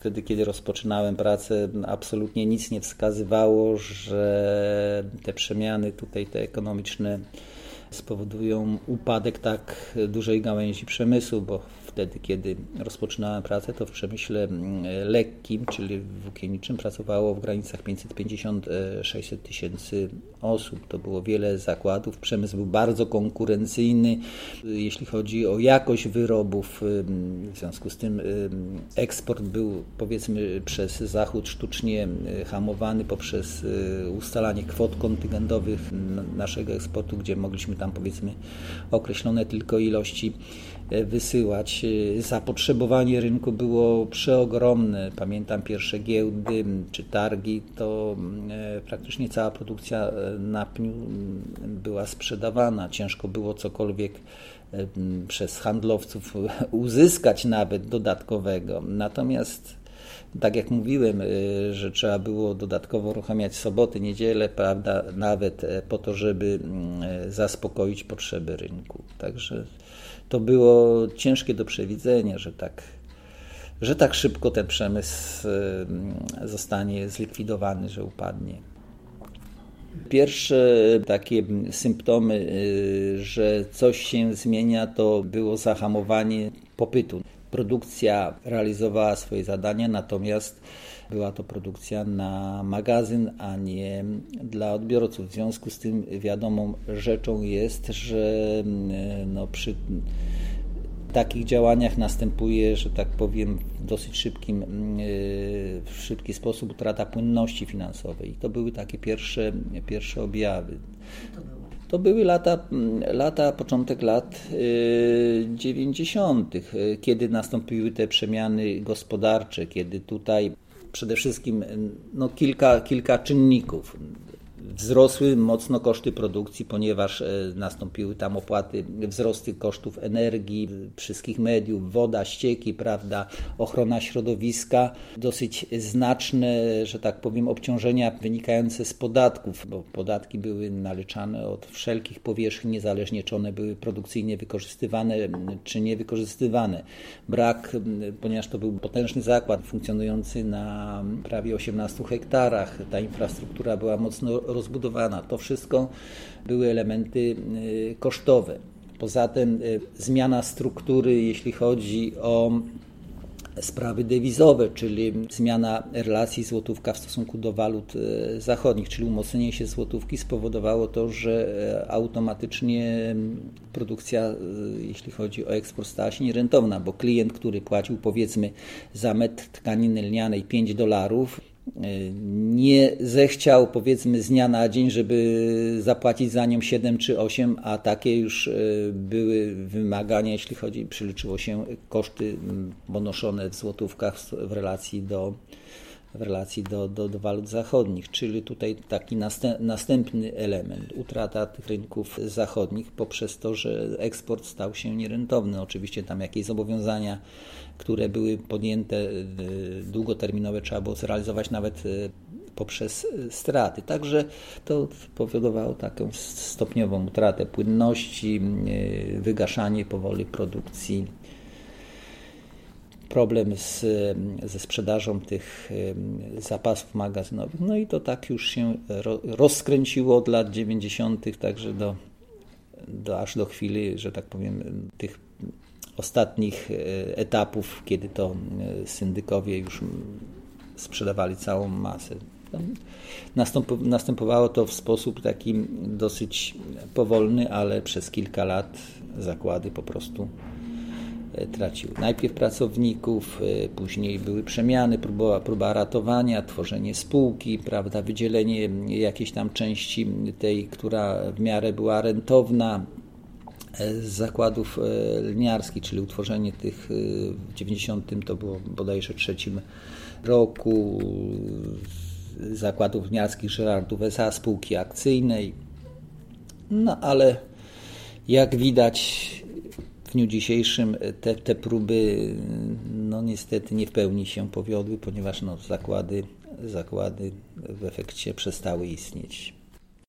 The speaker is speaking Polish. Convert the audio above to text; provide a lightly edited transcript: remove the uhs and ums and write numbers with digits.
wtedy, kiedy rozpoczynałem pracę, absolutnie nic nie wskazywało, że te przemiany tutaj, te ekonomiczne, spowodują upadek tak dużej gałęzi przemysłu, bo wtedy, kiedy rozpoczynałem pracę, to w przemyśle lekkim, czyli włókienniczym, pracowało w granicach 550-600 tysięcy osób. To było wiele zakładów. Przemysł był bardzo konkurencyjny, jeśli chodzi o jakość wyrobów. W związku z tym eksport był, powiedzmy, przez Zachód sztucznie hamowany poprzez ustalanie kwot kontyngentowych naszego eksportu, gdzie mogliśmy tam, powiedzmy, określone tylko ilości wysyłać. Zapotrzebowanie rynku było przeogromne. Pamiętam pierwsze giełdy czy targi, to praktycznie cała produkcja na pniu była sprzedawana. Ciężko było cokolwiek przez handlowców uzyskać nawet dodatkowego. Natomiast tak jak mówiłem, że trzeba było dodatkowo uruchamiać soboty, niedzielę, prawda, nawet po to, żeby zaspokoić potrzeby rynku. Także to było ciężkie do przewidzenia, że tak szybko ten przemysł zostanie zlikwidowany, że upadnie. Pierwsze takie symptomy, że coś się zmienia, to było zahamowanie popytu. Produkcja realizowała swoje zadania, natomiast była to produkcja na magazyn, a nie dla odbiorców. W związku z tym wiadomą rzeczą jest, że przy takich działaniach następuje, że tak powiem, w dosyć szybki sposób utrata płynności finansowej. I to były takie pierwsze objawy. To były początek lat 90., kiedy nastąpiły te przemiany gospodarcze, kiedy tutaj przede wszystkim kilka czynników. Wzrosły mocno koszty produkcji, ponieważ nastąpiły tam wzrosty kosztów energii, wszystkich mediów, woda, ścieki, prawda, ochrona środowiska, dosyć znaczne, że tak powiem, obciążenia wynikające z podatków, bo podatki były naliczane od wszelkich powierzchni, niezależnie czy one były produkcyjnie wykorzystywane, czy niewykorzystywane. Ponieważ to był potężny zakład funkcjonujący na prawie 18 hektarach, ta infrastruktura była mocno rozbudowana. To wszystko były elementy kosztowe. Poza tym zmiana struktury, jeśli chodzi o sprawy dewizowe, czyli zmiana relacji złotówka w stosunku do walut zachodnich, czyli umocnienie się złotówki spowodowało to, że automatycznie produkcja, jeśli chodzi o eksport, stała się nierentowna, bo klient, który płacił, powiedzmy, za metr tkaniny lnianej $5, nie zechciał, powiedzmy, z dnia na dzień, żeby zapłacić za nią 7 czy 8, a takie już były wymagania, jeśli przeliczyło się koszty ponoszone w złotówkach w relacji do walut zachodnich, czyli tutaj taki następny element, utrata tych rynków zachodnich poprzez to, że eksport stał się nierentowny. Oczywiście tam jakieś zobowiązania, które były podjęte długoterminowe, trzeba było zrealizować nawet poprzez straty. Także to powodowało taką stopniową utratę płynności, wygaszanie powoli produkcji, problem ze sprzedażą tych zapasów magazynowych. No i to tak już się rozkręciło od lat 90., także aż do chwili, że tak powiem, tych ostatnich etapów, kiedy to syndykowie już sprzedawali całą masę. Następowało to w sposób taki dosyć powolny, ale przez kilka lat zakłady po prostu traciły. Najpierw pracowników, później były przemiany, próba ratowania, tworzenie spółki, prawda, wydzielenie jakiejś tam części tej, która w miarę była rentowna, z zakładów lniarskich, czyli utworzenie tych w 90, to było bodajże 3 roku, zakładów lniarskich Żerardów S.A., spółki akcyjnej. No ale jak widać w dniu dzisiejszym te próby niestety nie w pełni się powiodły, ponieważ zakłady w efekcie przestały istnieć.